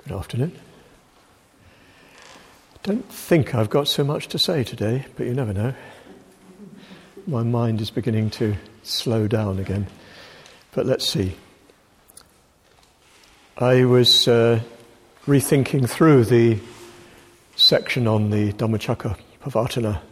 Good afternoon. I don't think I've got so much to say today, but you never know. My mind is beginning to slow down again. But let's see. I was rethinking through the section on the Dhammacakkappavattana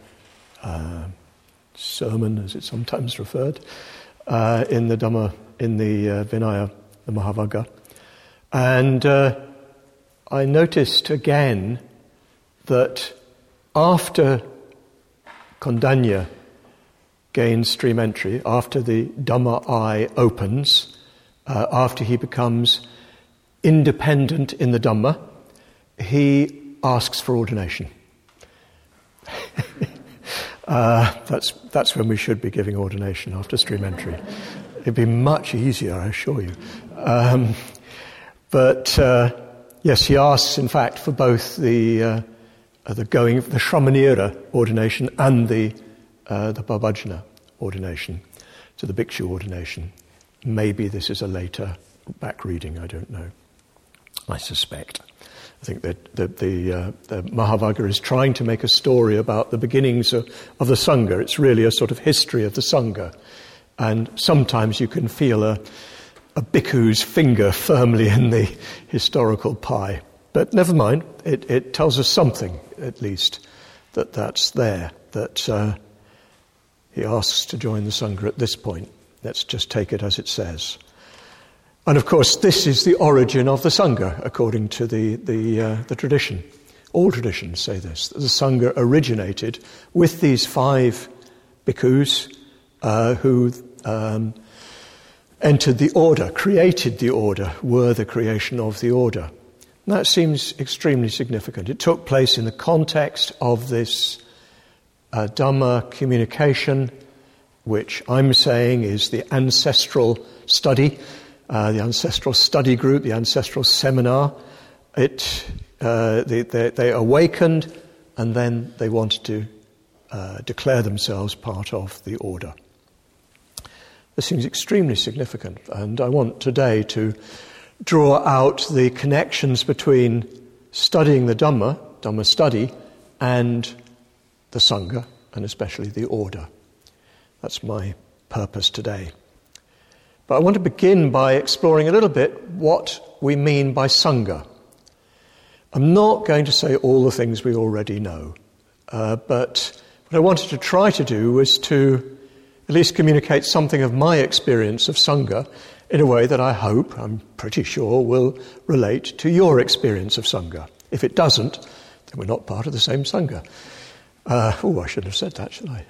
sermon, as it's sometimes referred, in the Vinaya, the Mahavagga. And I noticed again that after Kondanya gains stream entry, after the Dhamma eye opens, after he becomes independent in the Dhamma, he asks for ordination. That's when we should be giving ordination, after stream entry. It'd be much easier, I assure you. Yes, he asks, in fact, for both the Shramanira ordination and the Pabhajana ordination, to the Bhikshu ordination. Maybe this is a later back reading, I don't know. I suspect. I think that the Mahavagga is trying to make a story about the beginnings of the Sangha. It's really a sort of history of the Sangha. And sometimes you can feel a bhikkhu's finger firmly in the historical pie. But never mind, it tells us something, at least, that's there, that he asks to join the Sangha at this point. Let's just take it as it says. And of course, this is the origin of the Sangha, according to the tradition. All traditions say this, that the Sangha originated with these 5 bhikkhus who entered the order, created the order, were the creation of the order. And that seems extremely significant. It took place in the context of this Dhamma communication, which I'm saying is the ancestral study, the ancestral study group, the ancestral seminar. They awakened, and then they wanted to declare themselves part of the order. This seems extremely significant, and I want today to draw out the connections between studying the Dhamma study, and the Sangha, and especially the order. That's my purpose today. But I want to begin by exploring a little bit what we mean by Sangha. I'm not going to say all the things we already know, but what I wanted to try to do was to at least communicate something of my experience of Sangha in a way that I hope, I'm pretty sure, will relate to your experience of Sangha. If it doesn't, then we're not part of the same Sangha. I shouldn't have said that, should I?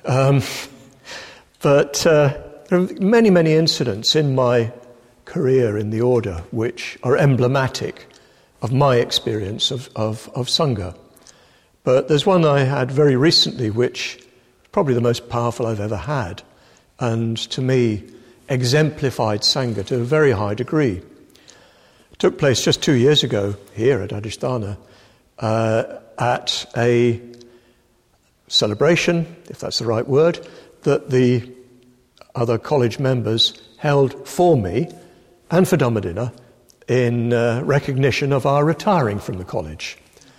There are many, many incidents in my career in the order which are emblematic of my experience of Sangha. But there's one I had very recently which is probably the most powerful I've ever had, and to me exemplified Sangha to a very high degree. It took place just 2 years ago here at Adhisthana at a celebration, if that's the right word, that the other college members held for me and for Dhammadinna in recognition of our retiring from the college.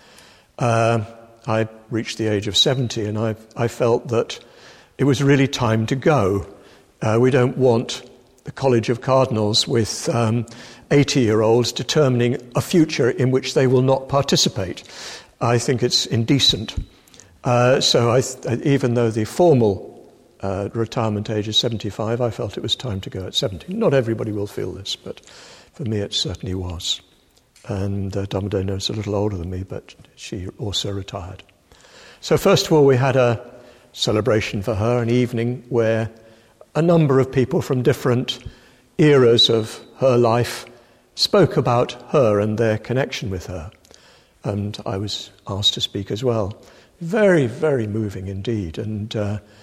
I reached the age of 70, and I felt that it was really time to go. We don't want the College of Cardinals with 80-year-olds determining a future in which they will not participate. I think it's indecent. So even though the formal retirement age is 75, I felt it was time to go at 70. Not everybody will feel this, but for me it certainly was. And Dhammadinna is a little older than me, but she also retired. So first of all, we had a celebration for her, an evening where a number of people from different eras of her life spoke about her and their connection with her. And I was asked to speak as well. Very, very moving indeed, and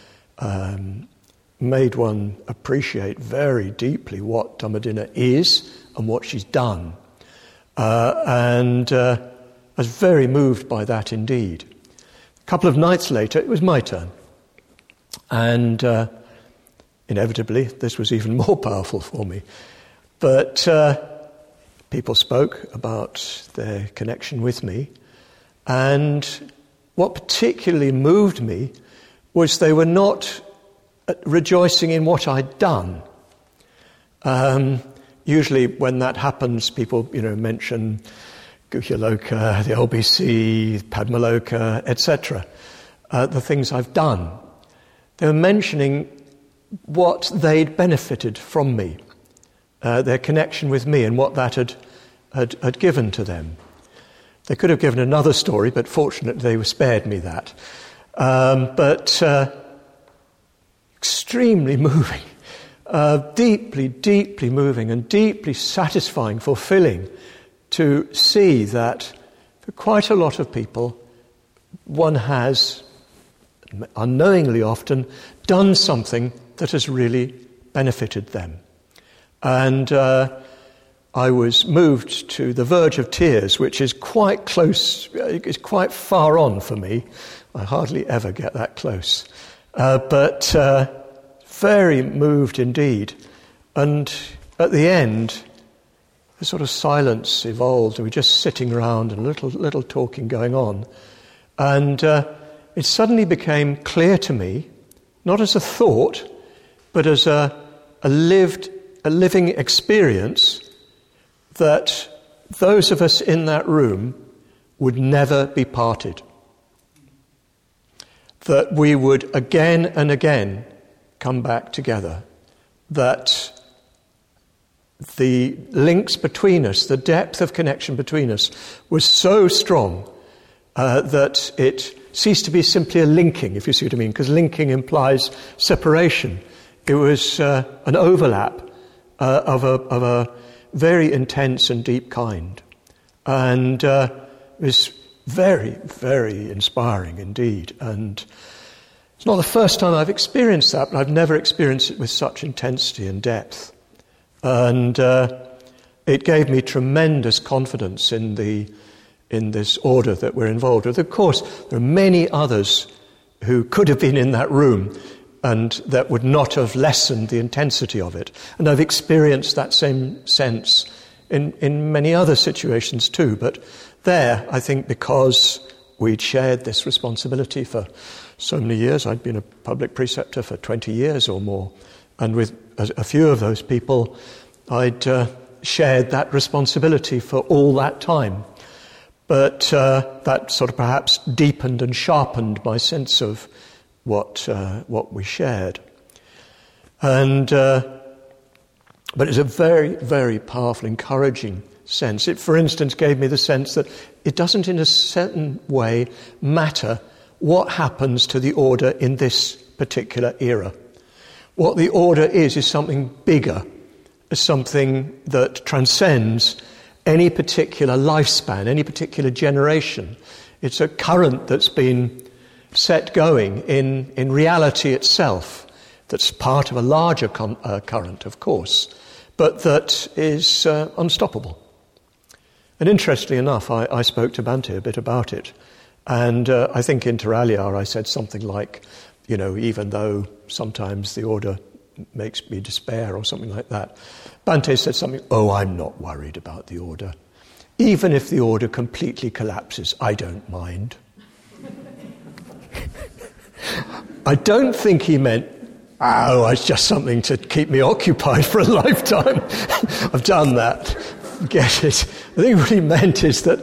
made one appreciate very deeply what Dhammadinna is and what she's done. I was very moved by that indeed. A couple of nights later, it was my turn. And inevitably, this was even more powerful for me. But people spoke about their connection with me, and what particularly moved me was they were not rejoicing in what I'd done. Usually when that happens, people, mention Guhyaloka, the LBC, Padmaloka, etc., the things I've done. They were mentioning what they'd benefited from me, their connection with me and what that had given to them. They could have given another story, but fortunately they spared me that. But extremely moving, deeply, deeply moving and deeply satisfying, fulfilling to see that for quite a lot of people, one has, unknowingly often, done something that has really benefited them. And I was moved to the verge of tears, which is quite close, is quite far on for me. I hardly ever get that close. But very moved indeed. And at the end, a sort of silence evolved. We were just sitting around and a little talking going on. And it suddenly became clear to me, not as a thought, but as a living experience, that those of us in that room would never be parted. That we would again and again come back together. That the links between us, the depth of connection between us, was so strong that it ceased to be simply a linking, if you see what I mean, because linking implies separation. It was an overlap of a very intense and deep kind. And it was very, very inspiring indeed. And it's not the first time I've experienced that, but I've never experienced it with such intensity and depth. And it gave me tremendous confidence in this order that we're involved with. Of course, there are many others who could have been in that room and that would not have lessened the intensity of it. And I've experienced that same sense in many other situations too. But there, I think because we'd shared this responsibility for so many years, I'd been a public preceptor for 20 years or more, and with a few of those people, I'd shared that responsibility for all that time. But that sort of perhaps deepened and sharpened my sense of what we shared. And but it's a very, very powerful, encouraging sense. It, for instance, gave me the sense that it doesn't in a certain way matter what happens to the order in this particular era. What the order is something bigger, something that transcends any particular lifespan, any particular generation. It's a current that's been set going in reality itself, that's part of a larger current, of course, but that is unstoppable. And interestingly enough, I spoke to Bhante a bit about it, and I think inter alia I said something like, even though sometimes the order makes me despair or something like that, Bhante said something, I'm not worried about the order. Even if the order completely collapses, I don't mind. I don't think he meant, it's just something to keep me occupied for a lifetime. I've done that. Forget it. I think what he meant is that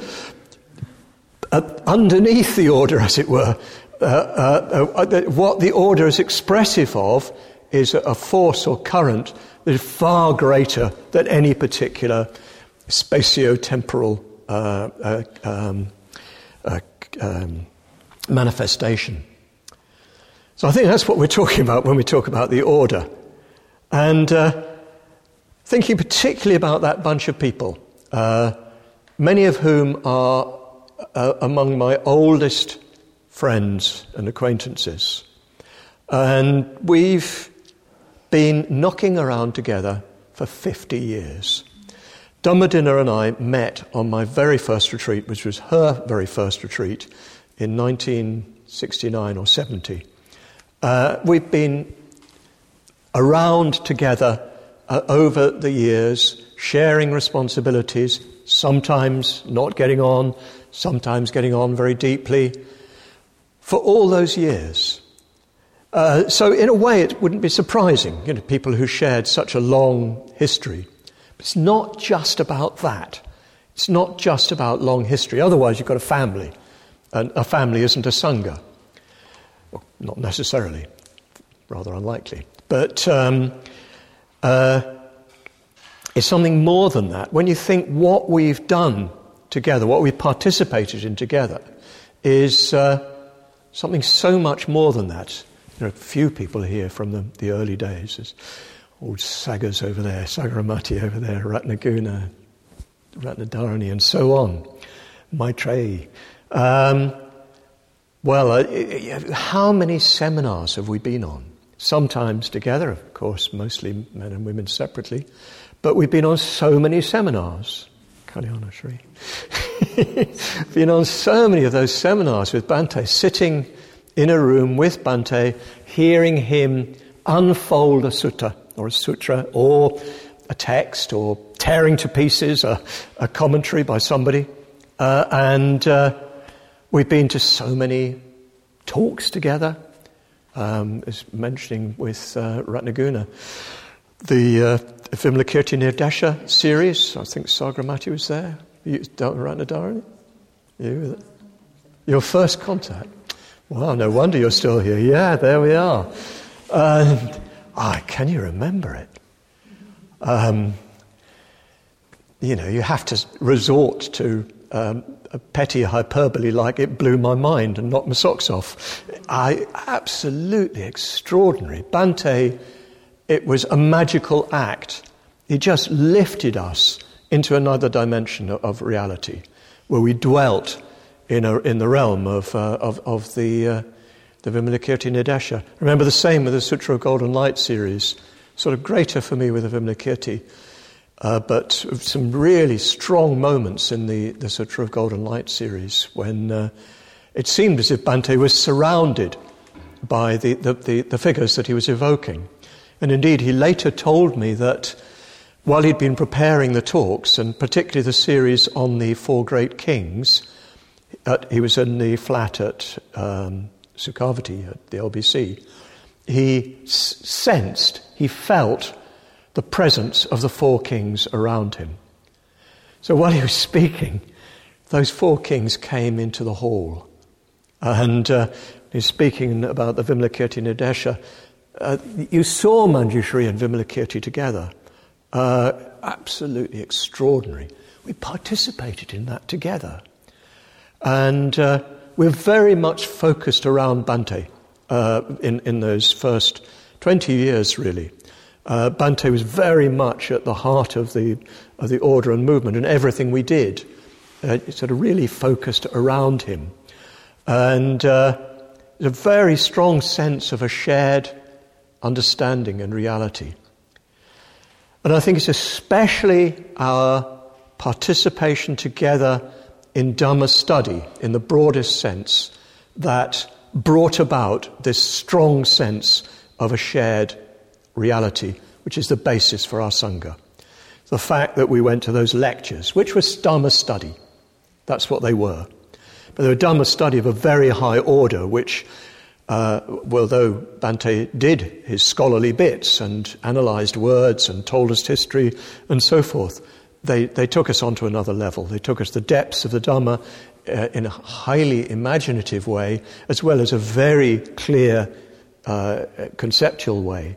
underneath the order, as it were, what the order is expressive of is a force or current that is far greater than any particular spatio-temporal manifestation. So I think that's what we're talking about when we talk about the order. And thinking particularly about that bunch of people, many of whom are among my oldest friends and acquaintances. And we've been knocking around together for 50 years. Dhammadinna and I met on my very first retreat, which was her very first retreat, in 1969 or 70. We've been around together over the years, sharing responsibilities, sometimes not getting on, sometimes getting on very deeply, for all those years. So in a way it wouldn't be surprising, people who shared such a long history. But it's not just about that. It's not just about long history. Otherwise you've got a family, and a family isn't a Sangha. Well, not necessarily, rather unlikely. But it's something more than that. When you think what we've done together, what we've participated in together, is something so much more than that. There are a few people here from the early days. There's old Sagas over there, Sagaramati over there, Ratnaguna, Ratnadharani, and so on. Maitreyi. How many seminars have we been on? Sometimes together, of course, mostly men and women separately. But we've been on so many seminars. Kalyana Shri. Been on so many of those seminars with Bhante, sitting in a room with Bhante, hearing him unfold a sutta or a sutra or a text, or tearing to pieces a commentary by somebody. And we've been to so many talks together, as mentioning with Ratnaguna. The Vimalakirti Nirdesha series, I think Sagramati was there. Ratnadharani? Your first contact. Wow, no wonder you're still here. Yeah, there we are. Can you remember it? You have to resort to a petty hyperbole like "it blew my mind and knocked my socks off." Absolutely extraordinary. Bhante, it was a magical act. He just lifted us into another dimension of reality, where we dwelt in the realm of the Vimalakirti Nirdesha. Remember the same with the Sutra of Golden Light series. Sort of greater for me with the Vimalakirti, but some really strong moments in the Sutra of Golden Light series when it seemed as if Bhante was surrounded by the figures that he was evoking. And indeed, he later told me that while he'd been preparing the talks, and particularly the series on the Four Great Kings, he was in the flat at Sukhavati at the LBC, he felt the presence of the four kings around him. So while he was speaking, those four kings came into the hall. And he's speaking about the Vimalakirti Nirdesha. You saw Manjushri and Vimalakirti together. Absolutely extraordinary. We participated in that together. And we're very much focused around Bhante in those first 20 years, really. Bhante was very much at the heart of the order and movement, and everything we did sort of really focused around him. And a very strong sense of a shared understanding and reality. And I think it's especially our participation together in Dhamma study, in the broadest sense, that brought about this strong sense of a shared reality, which is the basis for our Sangha. The fact that we went to those lectures, which was Dhamma study, that's what they were. But they were Dhamma study of a very high order, which, although Bhante did his scholarly bits and analysed words and told us history and so forth, they took us onto another level. They took us to the depths of the Dhamma in a highly imaginative way, as well as a very clear conceptual way.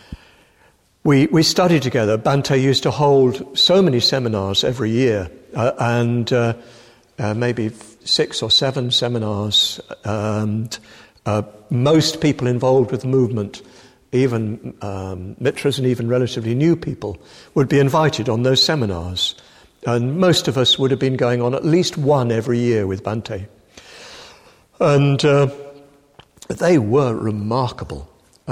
We studied together. Bhante used to hold so many seminars every year, and maybe 6 or 7 seminars. And most people involved with the movement, even mitras and even relatively new people, would be invited on those seminars. And most of us would have been going on at least one every year with Bhante. And they were remarkable.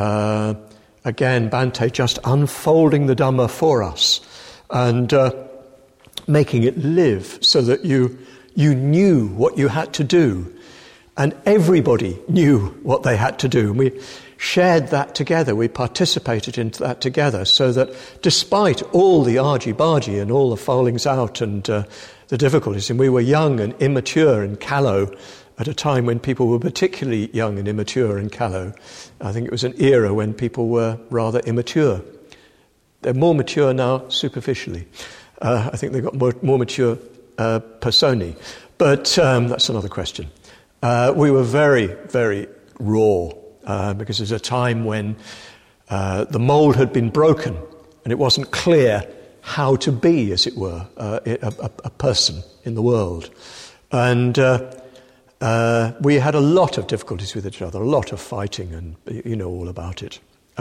Again, Bhante just unfolding the Dhamma for us and making it live so that you knew what you had to do. And everybody knew what they had to do. And we shared that together. We participated in that together, so that despite all the argy-bargy and all the fallings out and the difficulties, and we were young and immature and callow at a time when people were particularly young and immature and callow. I think it was an era when people were rather immature. They're more mature now superficially. I think they've got more mature personae. But that's another question. We were very, very raw, because it was a time when the mould had been broken and it wasn't clear how to be, as it were, a person in the world. And we had a lot of difficulties with each other, a lot of fighting, and you know all about it.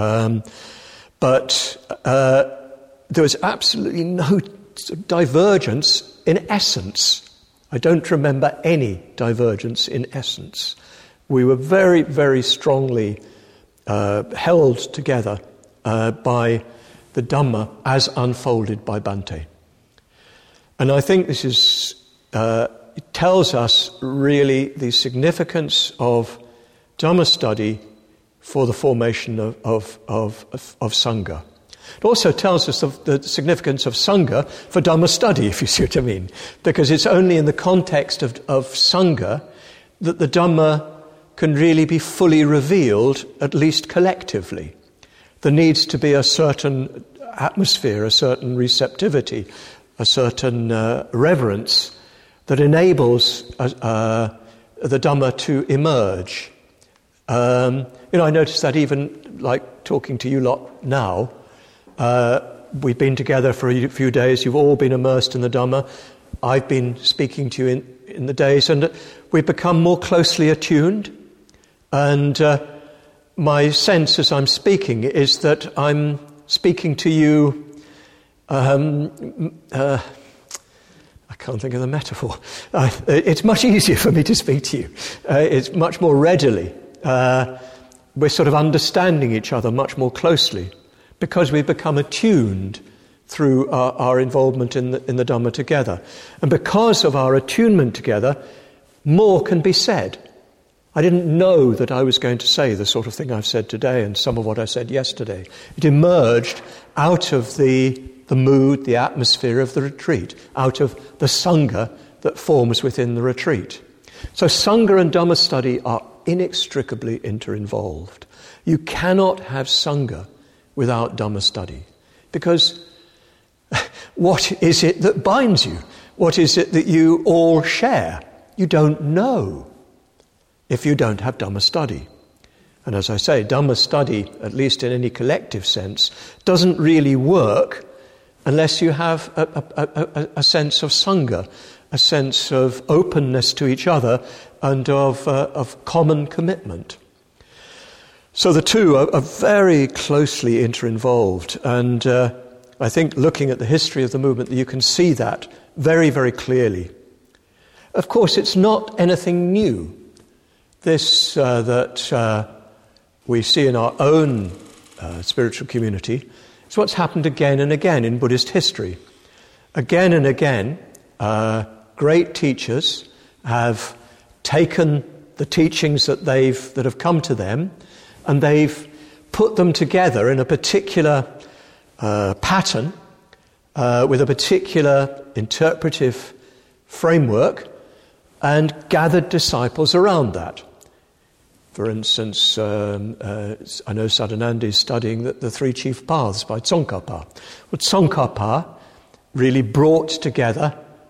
But there was absolutely no divergence in essence. I don't remember any divergence in essence. We were very, very strongly held together by the Dhamma as unfolded by Bhante. And I think this is, it tells us really the significance of Dhamma study for the formation of Sangha. It also tells us the significance of Sangha for Dhamma study, if you see what I mean. Because it's only in the context of Sangha that the Dhamma can really be fully revealed, at least collectively. There needs to be a certain atmosphere, a certain receptivity, a certain reverence that enables the Dhamma to emerge. I notice that even like talking to you lot now, we've been together for a few days, you've all been immersed in the Dhamma, I've been speaking to you in the days, and we've become more closely attuned. And my sense as I'm speaking is that I'm speaking to you, I can't think of the metaphor. It's much easier for me to speak to you. It's much more readily. We're sort of understanding each other much more closely because we've become attuned through our involvement in the Dhamma together. And because of our attunement together, more can be said. I didn't know that I was going to say the sort of thing I've said today and some of what I said yesterday. It emerged out of the mood, the atmosphere of the retreat, out of the Sangha that forms within the retreat. So Sangha and Dhamma study are inextricably interinvolved. You cannot have Sangha without Dhamma study, because what is it that binds you? What is it that you all share? You don't know if you don't have Dhamma study. And as I say, Dhamma study, at least in any collective sense, doesn't really work unless you have a sense of Sangha, a sense of openness to each other and of common commitment. So the two are very closely interinvolved, and I think looking at the history of the movement, you can see that very, very clearly. Of course, it's not anything new. This that we see in our own spiritual community is what's happened again and again in Buddhist history. Again and again, great teachers have taken the teachings that have come to them, and they've put them together in a particular pattern with a particular interpretive framework, and gathered disciples around that. For instance, I know Sadhananda is studying the Three Chief Paths by Tsongkhapa. Well, Tsongkhapa really brought together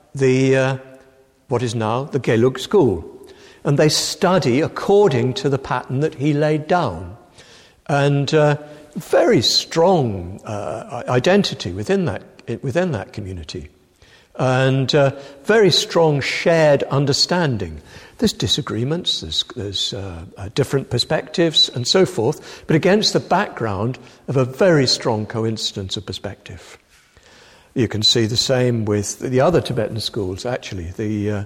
what is now the Gelug school. And they study according to the pattern that he laid down. And very strong identity within that community. And very strong shared understanding. There's disagreements, there's different perspectives and so forth, but against the background of a very strong coincidence of perspective. You can see the same with the other Tibetan schools, actually. The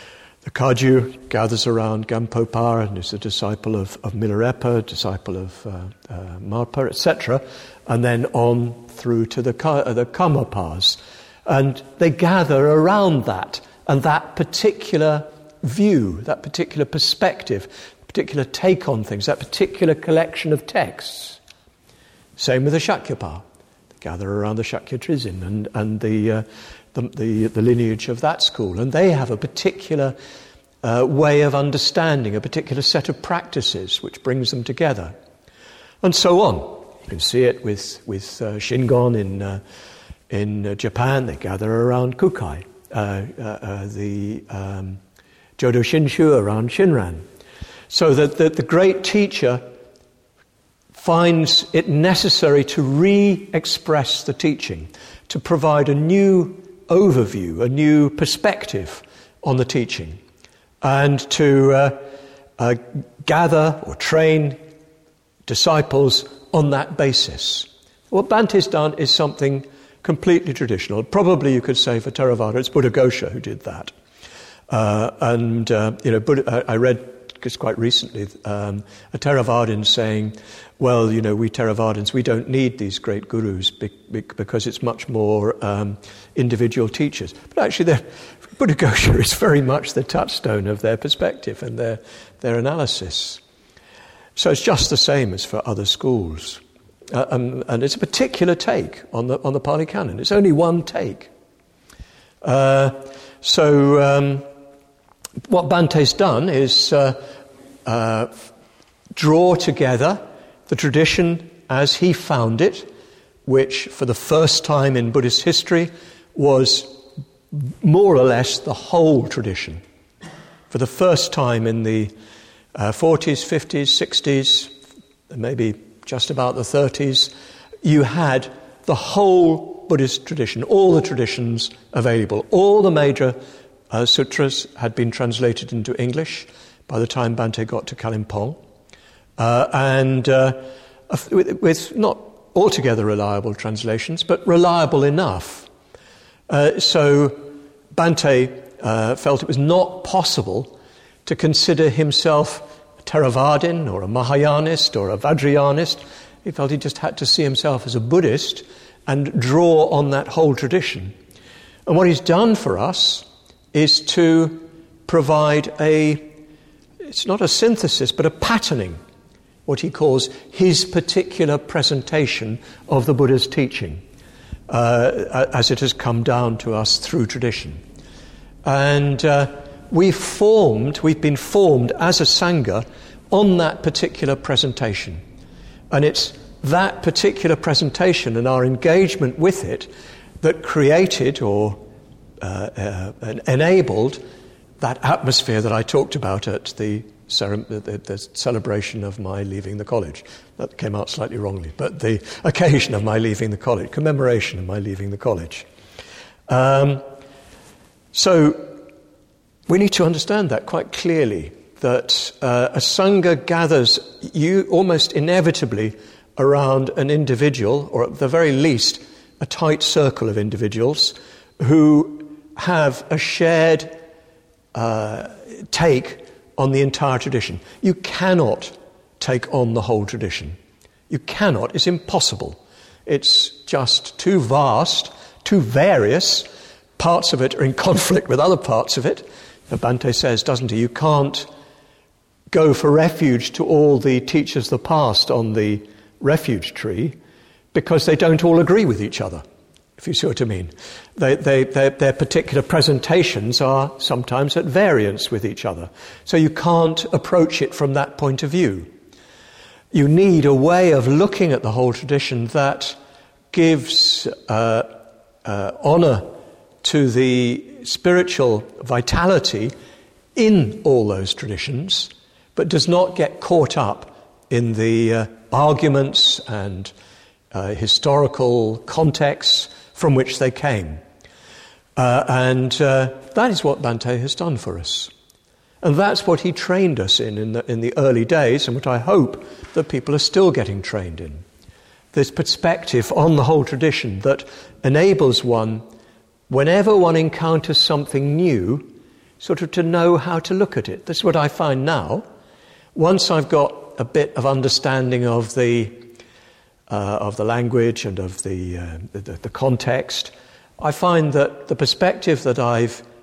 Kagyu gathers around Gampo Pa and is a disciple of Milarepa, disciple of Marpa, etc., and then on through to the Karmapas. And they gather around that, and that particular view, that particular perspective, particular take on things, that particular collection of texts. Same with the Shakyapa. They gather around the Shakya Trizin and the lineage of that school. And they have a particular way of understanding, a particular set of practices which brings them together. And so on. You can see it with Shingon in Japan. They gather around Kukai. The Jodo Shinshu around Shinran. So that the great teacher finds it necessary to re-express the teaching, to provide a new overview, a new perspective on the teaching, and to gather or train disciples on that basis. What Bante's done is something completely traditional. Probably you could say for Theravada, it's Buddhaghosa who did that. Buddha, I read just quite recently a Theravadin saying, well, we Theravadins, we don't need these great gurus because it's much more individual teachers. But actually, Buddhaghosa is very much the touchstone of their perspective and their analysis. So it's just the same as for other schools. And it's a particular take on the Pali Canon. It's only one take. What Bante's done is draw together the tradition as he found it, which for the first time in Buddhist history was more or less the whole tradition. For the first time in the 40s, 50s, 60s, maybe just about the 30s, you had the whole Buddhist tradition, all the traditions available. All the major sutras had been translated into English by the time Bante got to Kalimpong, with not altogether reliable translations, but reliable enough. So Bante felt it was not possible to consider himself a Theravadin or a Mahayanist or a Vajrayanist. He felt he just had to see himself as a Buddhist and draw on that whole tradition. And what he's done for us is to provide it's not a synthesis, but a patterning, what he calls his particular presentation of the Buddha's teaching, as it has come down to us through tradition. And we've been formed as a Sangha on that particular presentation. And it's that particular presentation and our engagement with it that created or enabled that atmosphere that I talked about at the celebration of my leaving the college. That came out slightly wrongly, but the occasion of my leaving the college, commemoration of my leaving the college. So we need to understand that quite clearly, that a Sangha gathers you almost inevitably around an individual, or at the very least, a tight circle of individuals who have a shared take on the entire tradition. You cannot take on the whole tradition. You cannot. It's impossible. It's just too vast, too various. Parts of it are in conflict with other parts of it. Bante says, doesn't he? You can't go for refuge to all the teachers of the past on the refuge tree because they don't all agree with each other, if you see what I mean. Their particular presentations are sometimes at variance with each other. So you can't approach it from that point of view. You need a way of looking at the whole tradition that gives honour to the spiritual vitality in all those traditions, but does not get caught up in the arguments and historical contexts from which they came. That is what Bante has done for us. And that's what he trained us in the early days, and what I hope that people are still getting trained in. This perspective on the whole tradition that enables one, whenever one encounters something new, sort of to know how to look at it. This is what I find now. Once I've got a bit of understanding of the language and of the context, I find that the perspective that I've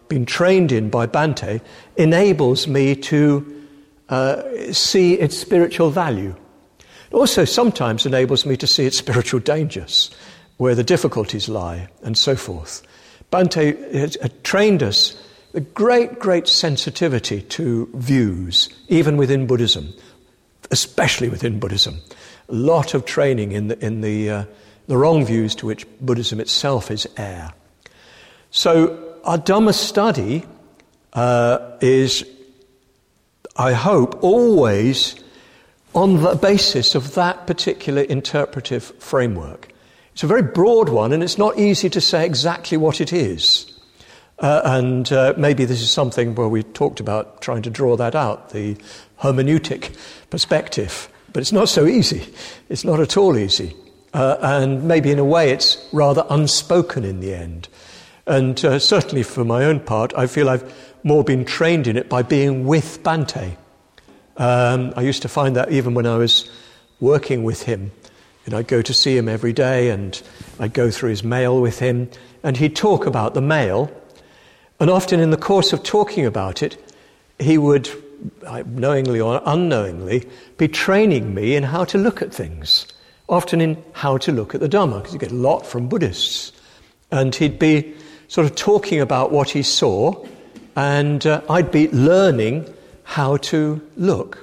been trained in by Bhante enables me to see its spiritual value. It also sometimes enables me to see its spiritual dangers, where the difficulties lie, and so forth. Bhante has trained us a great sensitivity to views, even within Buddhism, especially within Buddhism. A lot of training in the wrong views to which Buddhism itself is heir. So our Dhamma study is, I hope, always on the basis of that particular interpretive framework. It's a very broad one, and it's not easy to say exactly what it is. And maybe this is something where we talked about trying to draw that out, the hermeneutic perspective. But it's not so easy. It's not at all easy. And maybe in a way it's rather unspoken in the end. And certainly for my own part, I feel I've more been trained in it by being with Bhante. I used to find that even when I was working with him. And I'd go to see him every day, and I'd go through his mail with him, and he'd talk about the mail. And often in the course of talking about it, he would, knowingly or unknowingly, be training me in how to look at things, often in how to look at the Dhamma, because you get a lot from Buddhists. And he'd be sort of talking about what he saw, and I'd be learning how to look.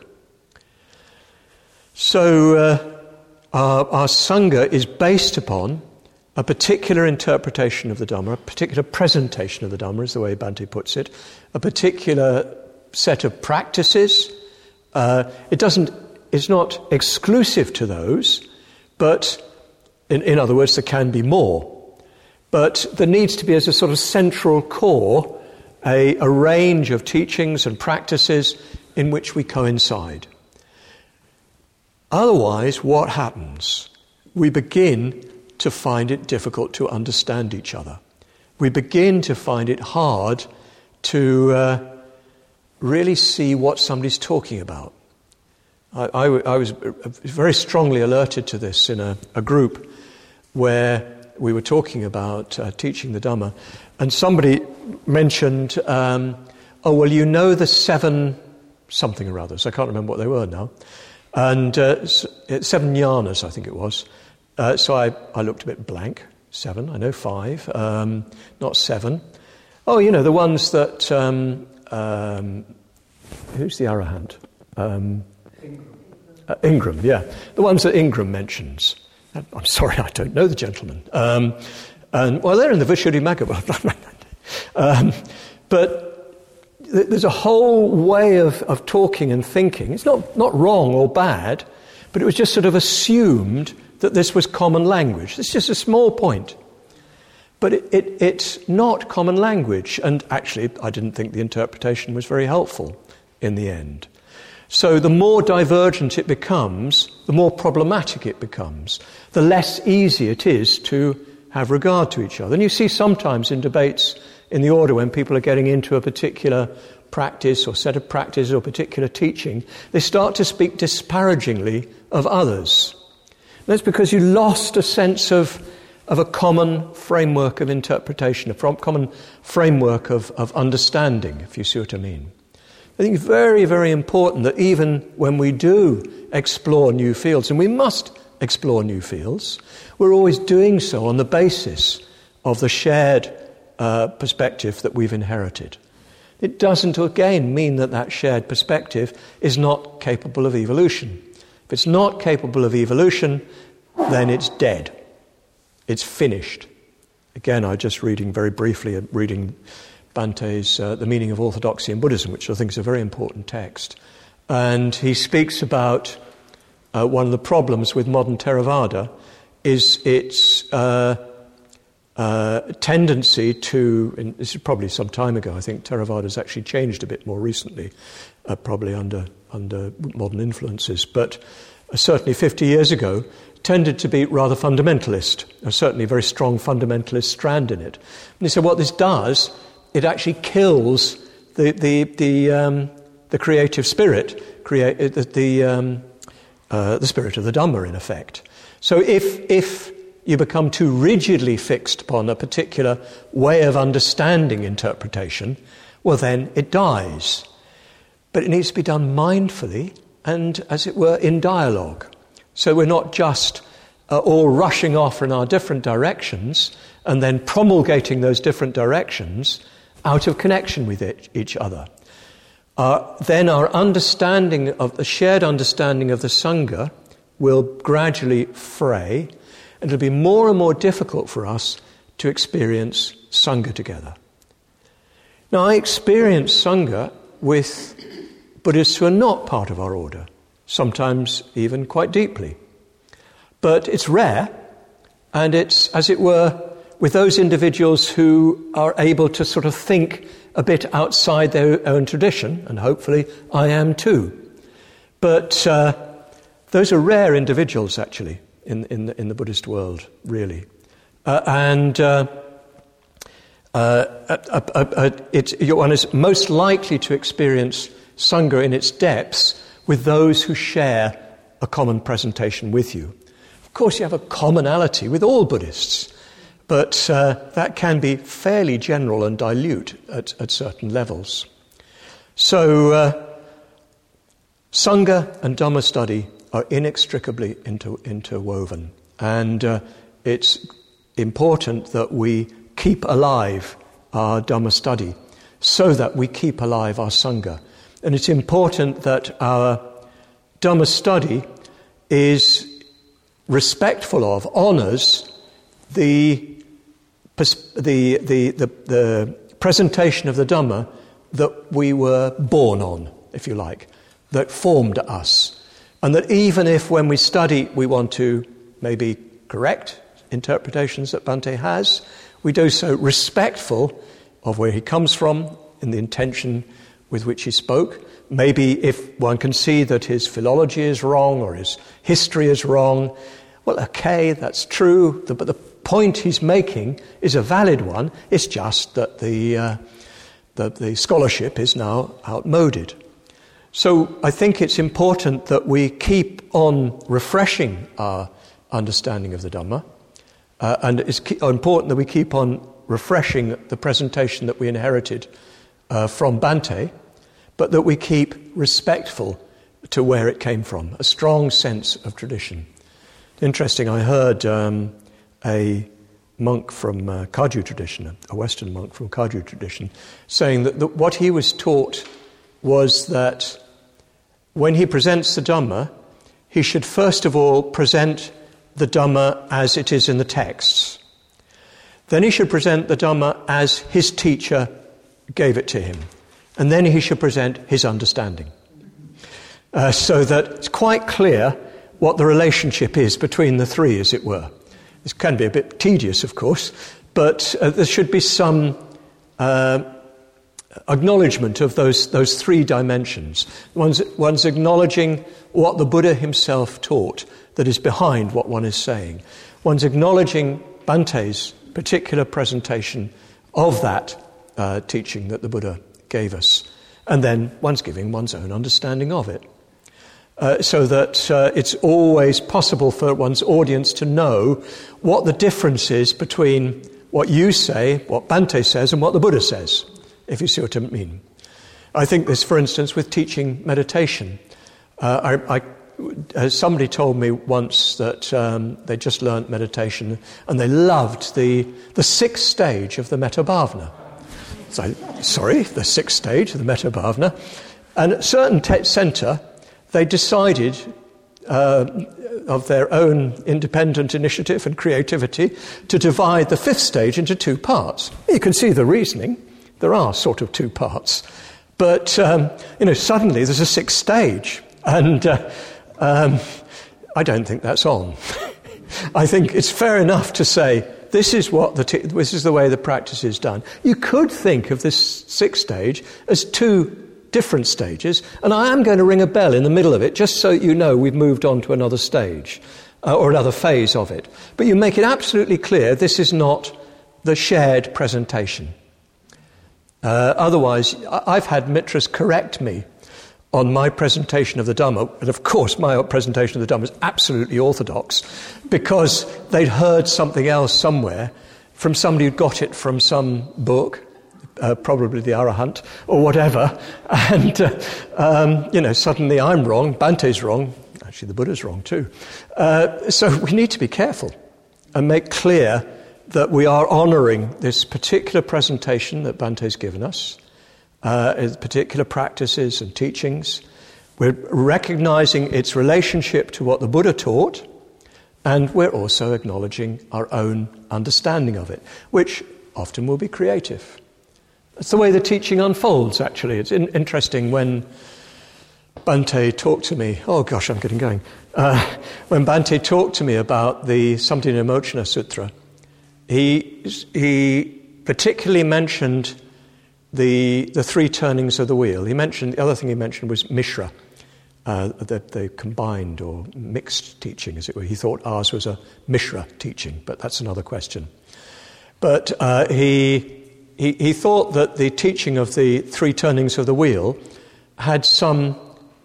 So our Sangha is based upon a particular interpretation of the Dhamma, a particular presentation of the Dhamma, is the way Bhante puts it, a particular set of practices. It's not exclusive to those, but in other words, there can be more. But there needs to be, as a sort of central core, a range of teachings and practices in which we coincide. Otherwise, what happens? We begin to find it difficult to understand each other. We begin to find it hard to really see what somebody's talking about. I was very strongly alerted to this in a group where we were talking about teaching the Dhamma, and somebody mentioned, you know the 7 something or others, I can't remember what they were now, and 7 jhanas, I think it was. So I looked a bit blank. 7, I know 5, not 7. Oh, you know, the ones that, who's the Arahant? Ingram, yeah. The ones that Ingram mentions. I'm sorry, I don't know the gentleman. And they're in the Visuddhimagga. But there's a whole way of talking and thinking. It's not wrong or bad, but it was just sort of assumed that this was common language. It's just a small point. But it's not common language. And actually, I didn't think the interpretation was very helpful in the end. So the more divergent it becomes, the more problematic it becomes, the less easy it is to have regard to each other. And you see sometimes in debates in the order when people are getting into a particular practice or set of practices or particular teaching, they start to speak disparagingly of others. And that's because you lost a sense of a common framework of interpretation, a common framework of understanding, if you see what I mean. I think it's very, very important that even when we do explore new fields, and we must explore new fields, we're always doing so on the basis of the shared perspective that we've inherited. It doesn't, again, mean that shared perspective is not capable of evolution. If it's not capable of evolution, then it's dead. It's finished. Again, I'm just reading very briefly, Bhante's The Meaning of Orthodoxy in Buddhism, which I think is a very important text. And he speaks about one of the problems with modern Theravada is its tendency to, and this is probably some time ago, I think Theravada has actually changed a bit more recently, probably under modern influences, but certainly 50 years ago, tended to be rather fundamentalist, certainly a very strong fundamentalist strand in it. And he said what this does, it actually kills the creative spirit, the spirit of the Dhamma, in effect. So if you become too rigidly fixed upon a particular way of understanding interpretation, well then it dies. But it needs to be done mindfully and, as it were, in dialogue. So we're not just all rushing off in our different directions and then promulgating those different directions out of connection with each other. Then our understanding of the shared understanding of the Sangha will gradually fray, and it'll be more and more difficult for us to experience Sangha together. Now, I experience Sangha with Buddhists who are not part of our order, sometimes even quite deeply. But it's rare, and it's, as it were, with those individuals who are able to sort of think a bit outside their own tradition, and hopefully I am too. But those are rare individuals, actually, in the Buddhist world, really. One is most likely to experience Sangha in its depths with those who share a common presentation with you. Of course, you have a commonality with all Buddhists, but that can be fairly general and dilute at certain levels. So, Sangha and Dhamma study are inextricably interwoven, and it's important that we keep alive our Dhamma study so that we keep alive our Sangha. And it's important that our Dhamma study is respectful of, honours the presentation of the Dhamma that we were born on, if you like, that formed us. And that even if when we study we want to maybe correct interpretations that Bhante has, we do so respectful of where he comes from in the intention with which he spoke. Maybe if one can see that his philology is wrong or his history is wrong, well, okay, that's true, but the point he's making is a valid one. It's just that the scholarship is now outmoded. So I think it's important that we keep on refreshing our understanding of the Dhamma, and it's important that we keep on refreshing the presentation that we inherited from Bhante, but that we keep respectful to where it came from, a strong sense of tradition. Interesting, I heard a monk from Kagyu tradition, a Western monk from Kagyu tradition, saying that what he was taught was that when he presents the Dhamma, he should first of all present the Dhamma as it is in the texts. Then he should present the Dhamma as his teacher gave it to him. And then he should present his understanding. So that it's quite clear what the relationship is between the three, as it were. This can be a bit tedious, of course, but there should be some acknowledgement of those three dimensions. One's acknowledging what the Buddha himself taught that is behind what one is saying. One's acknowledging Bhante's particular presentation of that teaching that the Buddha gave us. And then one's giving one's own understanding of it. So that it's always possible for one's audience to know what the difference is between what you say, what Bhante says, and what the Buddha says, if you see what I mean. I think this, for instance, with teaching meditation. Somebody told me once that they just learnt meditation and they loved the sixth stage of the Metta Bhavana. So, the sixth stage of the Metta Bhavana. And at a certain centre, they decided, of their own independent initiative and creativity, to divide the fifth stage into two parts. You can see the reasoning. There are sort of two parts. But, suddenly there's a sixth stage. And I don't think that's on. I think it's fair enough to say, this is this is the way the practice is done. You could think of this sixth stage as two different stages, and I am going to ring a bell in the middle of it, just so you know we've moved on to another stage, or another phase of it. But you make it absolutely clear this is not the shared presentation. Otherwise, I've had mitras correct me on my presentation of the Dhamma, and of course my presentation of the Dhamma was absolutely orthodox, because they'd heard something else somewhere from somebody who'd got it from some book, probably the Arahant or whatever, and suddenly I'm wrong, Bante's wrong, actually the Buddha's wrong too. So we need to be careful and make clear that we are honouring this particular presentation that Bante's given us, particular practices and teachings. We're recognising its relationship to what the Buddha taught, and we're also acknowledging our own understanding of it, which often will be creative. That's the way the teaching unfolds, actually. It's interesting when Bante talked to me, oh gosh, I'm getting going. When Bante talked to me about the Samdhinirmochana Sutra, he particularly mentioned the three turnings of the wheel. The other thing he mentioned was Mishra, the combined or mixed teaching, as it were. He thought ours was a Mishra teaching, but that's another question. But he thought that the teaching of the three turnings of the wheel had some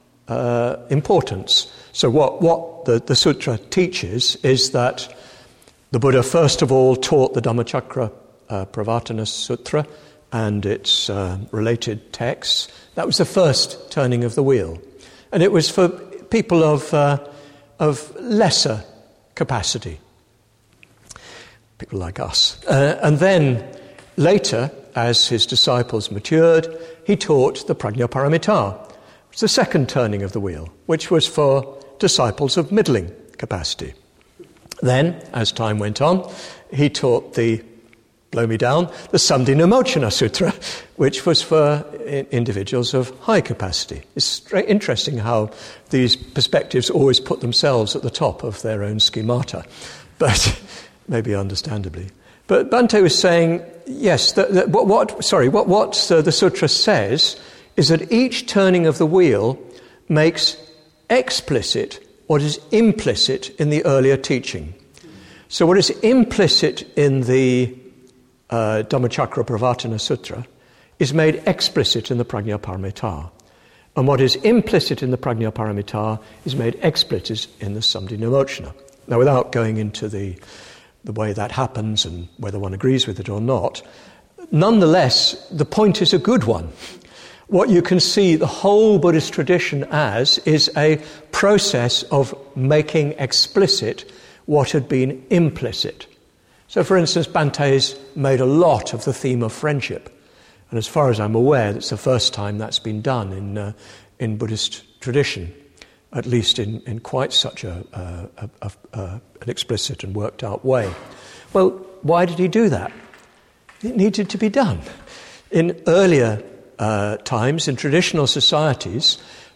importance. So what the sutra teaches is that the Buddha first of all taught the Dhammacakra Pravartana Sutra and its related texts. That was the first turning of the wheel. And it was for people of lesser capacity, people like us. And then later, as his disciples matured, he taught the Prajnaparamita. It's the second turning of the wheel, which was for disciples of middling capacity. Then, as time went on, he taught the Samdhinirmochana Sutra, which was for individuals of high capacity. It's interesting how these perspectives always put themselves at the top of their own schemata, but maybe understandably. But Bante was saying, yes, what the sutra says is that each turning of the wheel makes explicit what is implicit in the earlier teaching. So what is implicit in the Dhammacakra Pravartana Sutra is made explicit in the Prajnaparamita. And what is implicit in the Prajnaparamita is made explicit in the Samdhinirmochana. Now, without going into the way that happens and whether one agrees with it or not, nonetheless, the point is a good one. What you can see the whole Buddhist tradition as is a process of making explicit what had been implicit. So, for instance, Bante's made a lot of the theme of friendship. And as far as I'm aware, that's the first time that's been done in Buddhist tradition, at least in quite such an explicit and worked out way. Well, why did he do that? It needed to be done. In earlier times, in traditional societies,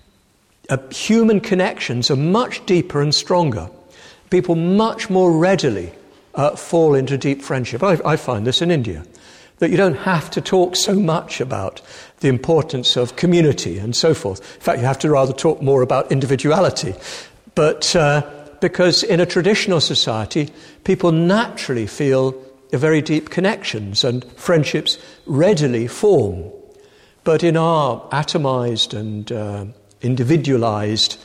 human connections are much deeper and stronger. People much more readily fall into deep friendship. I find this in India, that you don't have to talk so much about the importance of community and so forth. In fact, you have to rather talk more about individuality. But because in a traditional society, people naturally feel very deep connections and friendships readily form. But in our atomized and individualized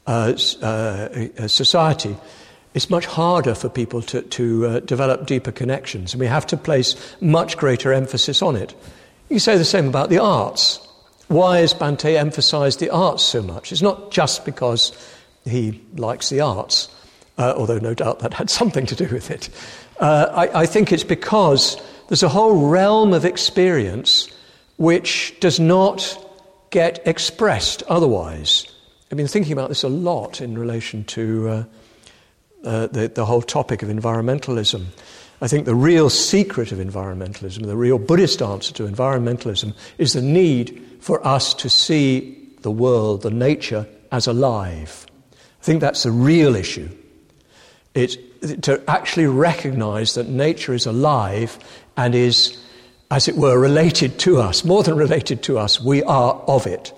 society, it's much harder for people to develop deeper connections, and we have to place much greater emphasis on it. You say the same about the arts. Why has Bante emphasized the arts so much? It's not just because he likes the arts, although no doubt that had something to do with it. I think it's because there's a whole realm of experience which does not get expressed otherwise. I've been thinking about this a lot in relation to the whole topic of environmentalism. I think the real secret of environmentalism, the real Buddhist answer to environmentalism, is the need for us to see the world, the nature, as alive. I think that's the real issue. It's to actually recognize that nature is alive and is, as it were, related to us. More than related to us, we are of it.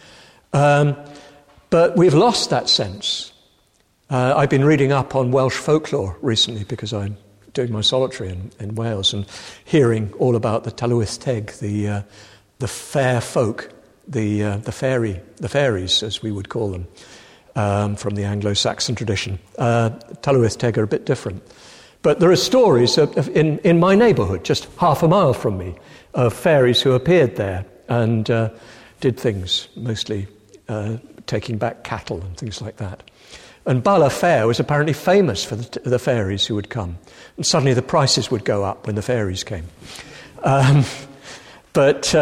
But we've lost that sense. I've been reading up on Welsh folklore recently because I'm doing my solitary in Wales and hearing all about the Tylwyth Teg, the fair folk the fairies, as we would call them, from the Anglo-Saxon tradition. Tylwyth Teg are a bit different. But there are stories in my neighbourhood, just half a mile from me, of fairies who appeared there and did things, mostly taking back cattle and things like that. And Bala Fair was apparently famous for the fairies who would come. And suddenly the prices would go up when the fairies came. But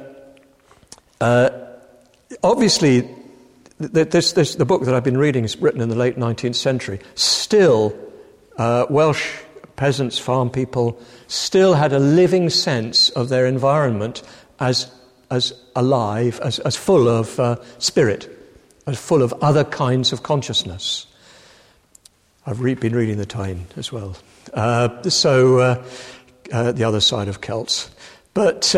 obviously, the book that I've been reading is written in the late 19th century. Still, Welsh peasants, farm people, still had a living sense of their environment as alive, as full of spirit, as full of other kinds of consciousness. I've been reading the Tyne as well. The other side of Celts. But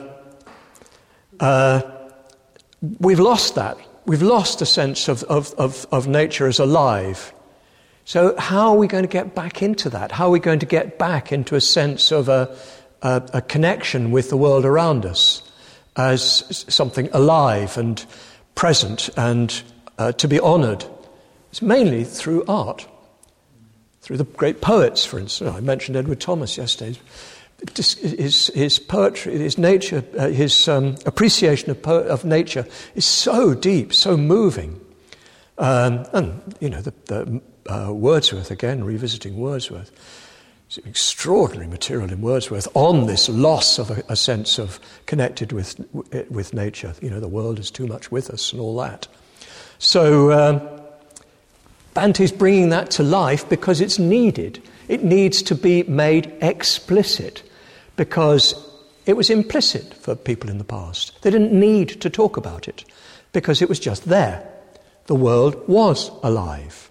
we've lost that. We've lost a sense of nature as alive. So how are we going to get back into that? How are we going to get back into a sense of a connection with the world around us as something alive and present and to be honoured? It's mainly through art, through the great poets, for instance. I mentioned Edward Thomas yesterday. His poetry, his nature, his appreciation of nature is so deep, so moving. And, you know, the Wordsworth, again, revisiting Wordsworth. It's extraordinary material in Wordsworth on this loss of a sense of connected with nature. You know, the world is too much with us and all that. So Bante's bringing that to life because it's needed. It needs to be made explicit because it was implicit for people in the past. They didn't need to talk about it because it was just there. The world was alive.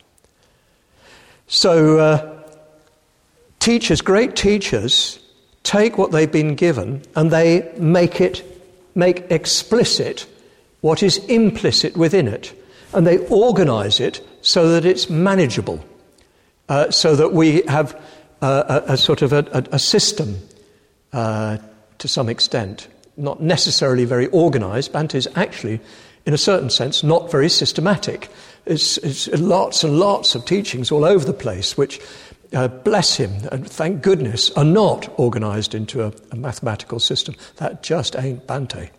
So teachers, great teachers, take what they've been given and they make explicit what is implicit within it. And they organise it so that it's manageable, so that we have a sort of a system to some extent, not necessarily very organised. Bante is actually, in a certain sense, not very systematic. It's lots and lots of teachings all over the place, which, bless him, and thank goodness, are not organised into a mathematical system. That just ain't Bante.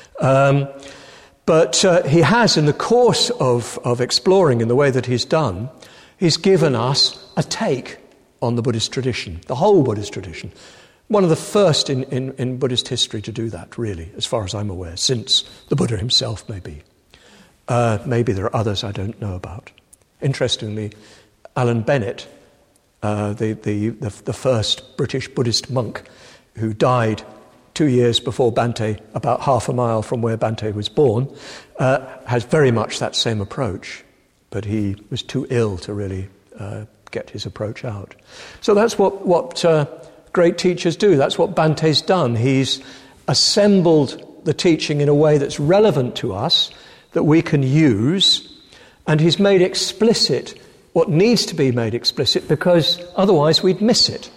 But he has, in the course of exploring in the way that he's done, he's given us a take on the Buddhist tradition, the whole Buddhist tradition. One of the first in Buddhist history to do that, really, as far as I'm aware, since the Buddha himself, maybe. Maybe there are others I don't know about. Interestingly, Alan Bennett, the first British Buddhist monk who died 2 years before Bante, about half a mile from where Bante was born, has very much that same approach. But he was too ill to really get his approach out. So that's what great teachers do. That's what Bante's done. He's assembled the teaching in a way that's relevant to us, that we can use, and he's made explicit what needs to be made explicit, because otherwise we'd miss it.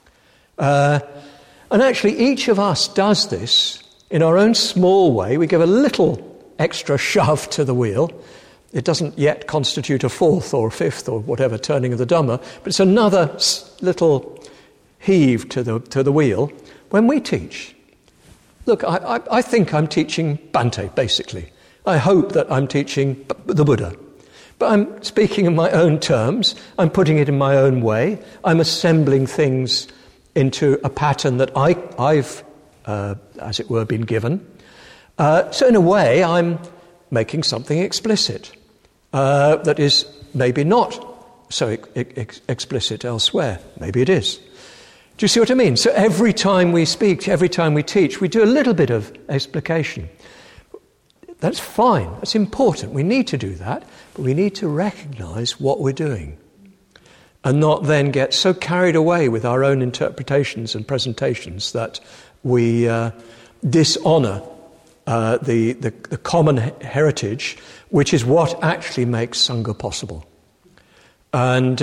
And actually each of us does this in our own small way. We give a little extra shove to the wheel. It doesn't yet constitute a fourth or fifth or whatever turning of the Dhamma, but it's another little heave to the wheel when we teach. Look, I think I'm teaching Bante, basically. I hope that I'm teaching the Buddha. But I'm speaking in my own terms. I'm putting it in my own way. I'm assembling things into a pattern that I've, as it were, been given. So in a way, I'm making something explicit that is maybe not so explicit elsewhere. Maybe it is. Do you see what I mean? So every time we speak, every time we teach, we do a little bit of explication. That's fine. That's important. We need to do that. But we need to recognise what we're doing and not then get so carried away with our own interpretations and presentations that we dishonour the common heritage, which is what actually makes Sangha possible. And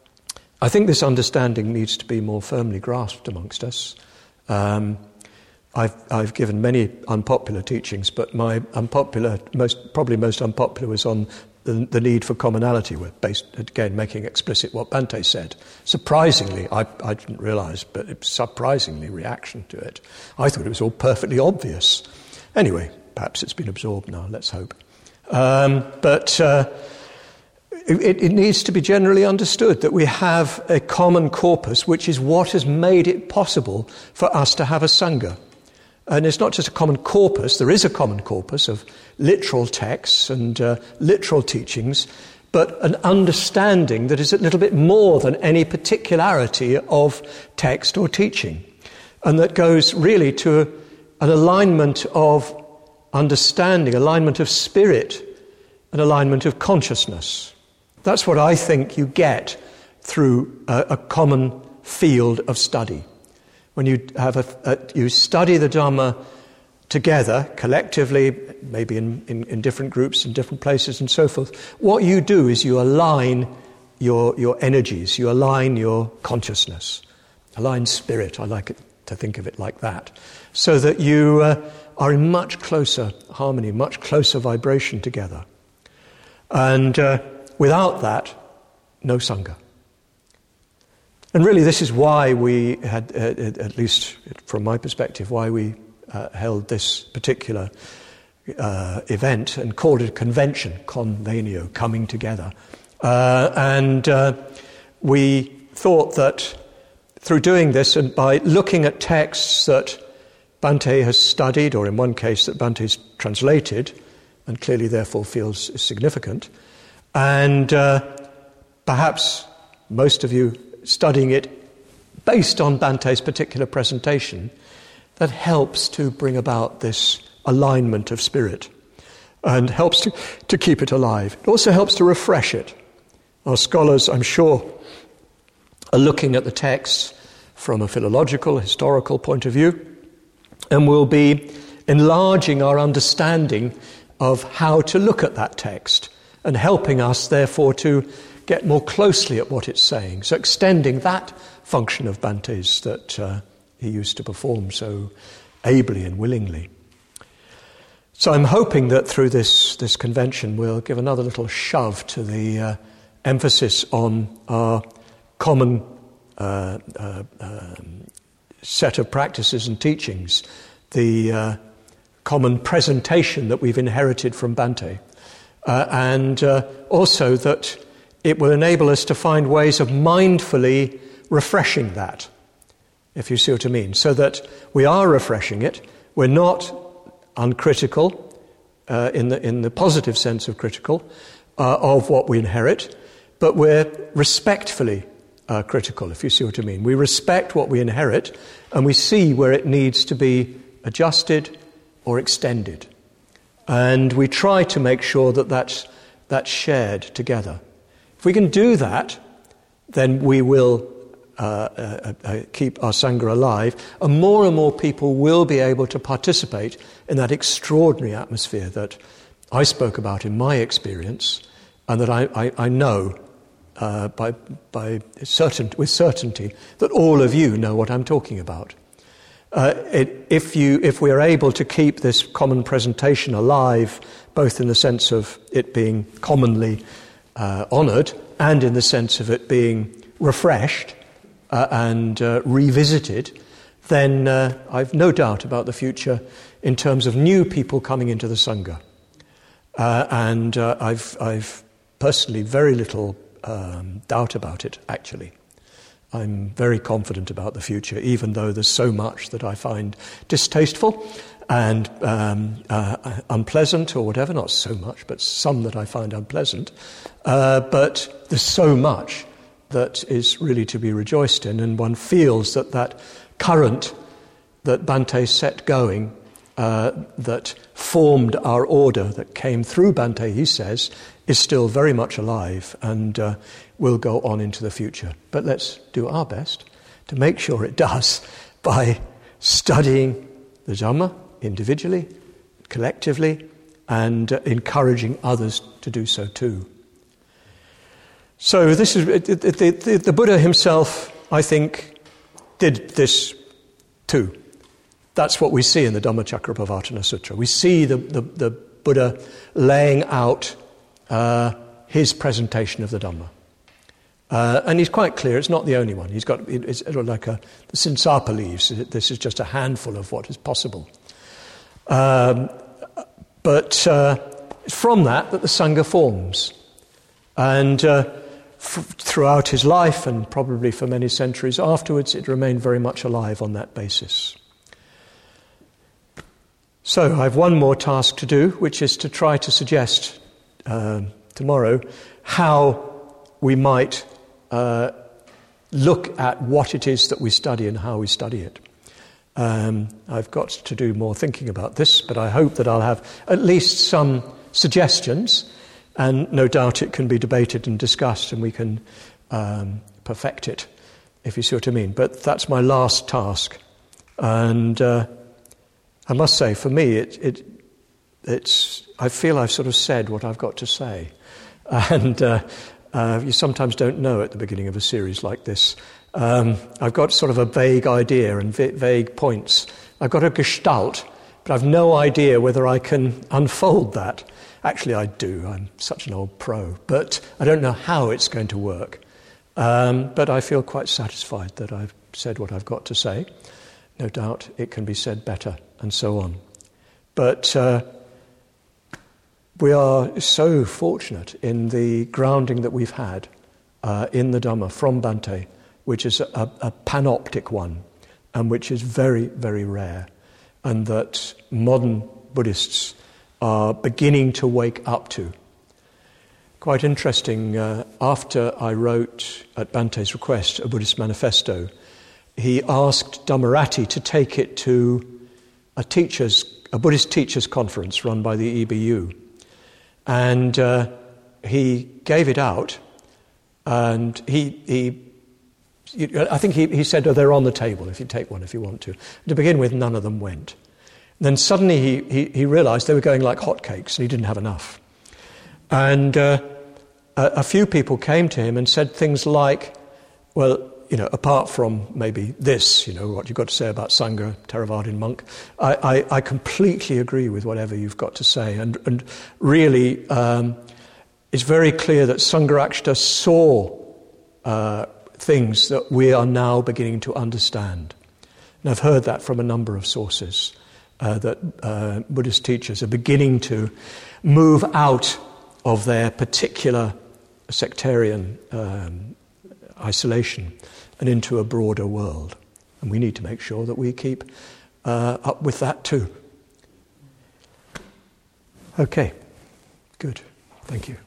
I think this understanding needs to be more firmly grasped amongst us. I've given many unpopular teachings, but my probably most unpopular was on the need for commonality, based, again, making explicit what Bhante said. Surprisingly, I didn't realise, but it was surprisingly reaction to it. I thought it was all perfectly obvious. Anyway, perhaps it's been absorbed now, let's hope. But it needs to be generally understood that we have a common corpus, which is what has made it possible for us to have a Sangha. And it's not just a common corpus, there is a common corpus of literal texts and literal teachings, but an understanding that is a little bit more than any particularity of text or teaching, and that goes really to an alignment of understanding, alignment of spirit, and alignment of consciousness. That's what I think you get through a common field of study. When you have you study the Dhamma together, collectively, maybe in different groups in different places and so forth, what you do is you align your energies, you align your consciousness, align spirit. I like it to think of it like that, so that you are in much closer harmony, much closer vibration together. And without that, no Sangha. And really this is why we had, at least from my perspective, why we held this particular event and called it a convention, convenio, coming together. And we thought that through doing this and by looking at texts that Bhante has studied, or in one case that Bhante's translated, and clearly therefore feels significant, and perhaps most of you studying it based on Bhante's particular presentation, that helps to bring about this alignment of spirit and helps to keep it alive. It also helps to refresh it. Our scholars, I'm sure, are looking at the text from a philological, historical point of view, and will be enlarging our understanding of how to look at that text and helping us, therefore, to get more closely at what it's saying. So extending that function of Bhante's that he used to perform so ably and willingly. So I'm hoping that through this convention we'll give another little shove to the emphasis on our common set of practices and teachings, the common presentation that we've inherited from Bhante, and also that it will enable us to find ways of mindfully refreshing that, if you see what I mean, so that we are refreshing it. We're not uncritical, in the positive sense of critical, of what we inherit, but we're respectfully critical, if you see what I mean. We respect what we inherit, and we see where it needs to be adjusted or extended. And we try to make sure that that's shared together. If we can do that, then we will keep our Sangha alive, and more people will be able to participate in that extraordinary atmosphere that I spoke about in my experience, and that I know with certainty that all of you know what I'm talking about. If we are able to keep this common presentation alive, both in the sense of it being commonly honoured and in the sense of it being refreshed and revisited, then I've no doubt about the future in terms of new people coming into the Sangha. And I've personally very little doubt about it, actually. I'm very confident about the future, even though there's so much that I find distasteful and unpleasant or whatever. Not so much, but some that I find unpleasant. But there's so much that is really to be rejoiced in, and one feels that current that Bhante set going, that formed our order, that came through Bhante, he says, is still very much alive and will go on into the future. But let's do our best to make sure it does by studying the Dhamma individually, collectively, and encouraging others to do so too. So this is the Buddha himself, I think, did this too. That's what we see in the Dhammachakrapavatana Sutra. We see the Buddha laying out his presentation of the Dhamma. And he's quite clear, it's not the only one. It's like the Sinsapa leaves. This is just a handful of what is possible. But from that the Sangha forms. And throughout his life, and probably for many centuries afterwards, it remained very much alive on that basis. So I have one more task to do, which is to try to suggest tomorrow how we might look at what it is that we study and how we study it. I've got to do more thinking about this, but I hope that I'll have at least some suggestions, and no doubt it can be debated and discussed, and we can perfect it, if you see what I mean. But that's my last task, and I must say, for me, it's. I feel I've sort of said what I've got to say, and you sometimes don't know at the beginning of a series like this. I've got sort of a vague idea and vague points. I've got a gestalt, but I've no idea whether I can unfold that. Actually, I do. I'm such an old pro, but I don't know how it's going to work. But I feel quite satisfied that I've said what I've got to say. No doubt it can be said better, and so on. But we are so fortunate in the grounding that we've had in the Dhamma from Bhante, which is a panoptic one, and which is very, very rare, and that modern Buddhists are beginning to wake up to. Quite interesting, after I wrote, at Bhante's request, a Buddhist manifesto, he asked Dhammarati to take it to a Buddhist teachers' conference run by the EBU. And he gave it out, and I think he said, they're on the table, if you take one if you want to. To begin with, none of them went. And then suddenly he realised they were going like hotcakes, and he didn't have enough. And a few people came to him and said things like, well, apart from maybe this, what you've got to say about Sangha, Theravadin monk, I completely agree with whatever you've got to say. And really, it's very clear that Sangharakshita saw things that we are now beginning to understand. And I've heard that from a number of sources, that Buddhist teachers are beginning to move out of their particular sectarian isolation and into a broader world. And we need to make sure that we keep up with that too. Okay, good. Thank you.